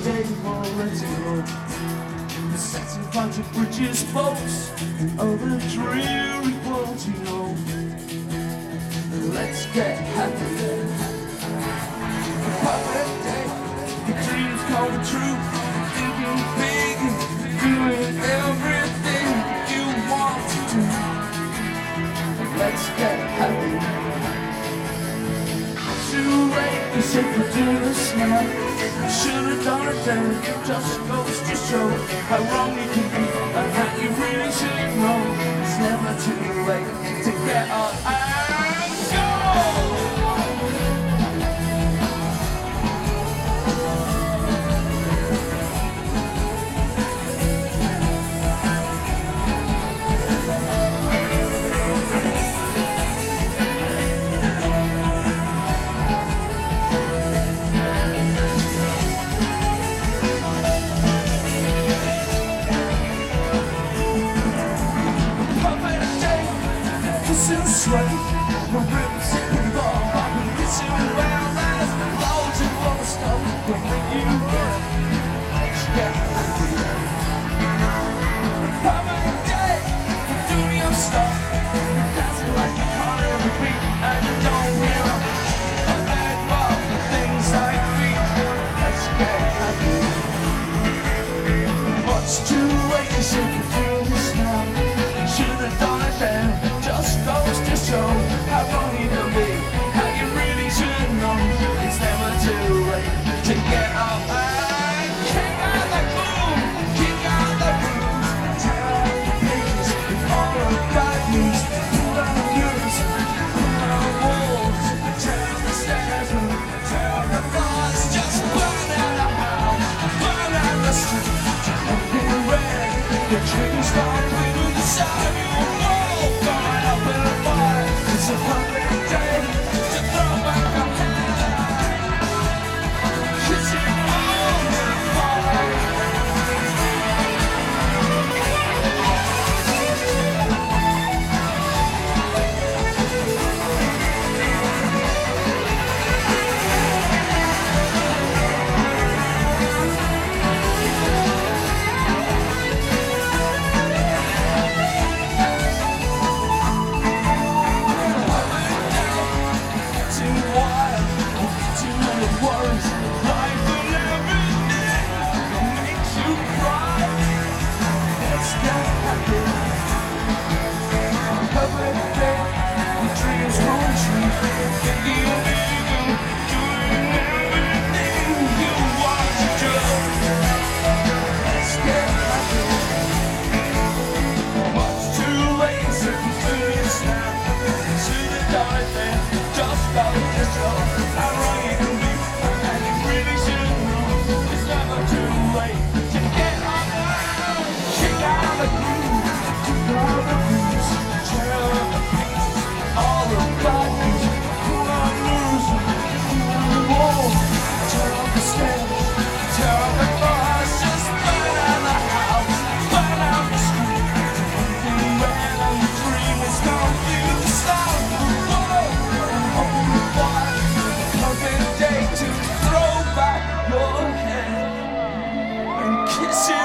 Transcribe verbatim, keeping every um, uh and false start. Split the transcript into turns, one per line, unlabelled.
day for letting go. Setting fires of bridges, boats, and other dreary worlds, you know. Let's get happy. A perfect day, your dreams come true. Thinking big, doing everything you want to do. Let's get happy. Too late, you said we're doing this now. Should've done it then. Just goes to show how wrong you can be and that you really should know. It's never too late to get up and go. Kissing sweat, the ribs in the bar. I've been kissing well, there's loads of other stuff. But when you get, let's get happy. Perfect day for doing your stuff. Dancing like you can't ever beat, and you don't hear a bad bar. Things like feet, let's get happy. Much too late, you should be doing this now. Should've done it then. Just goes to show how wrong you can be, how you really should know. It's never too late to get up and kick out the boom, kick out the blues, tear out the pages with all the bad news. Pull down the news, pull down the walls, tear out the stairs, tear out the bars. Just burn out the house, burn out the street. Looking red, the trees start through the sun. It's a perfect day to throw back our head, kissing all the fire. Kiss you.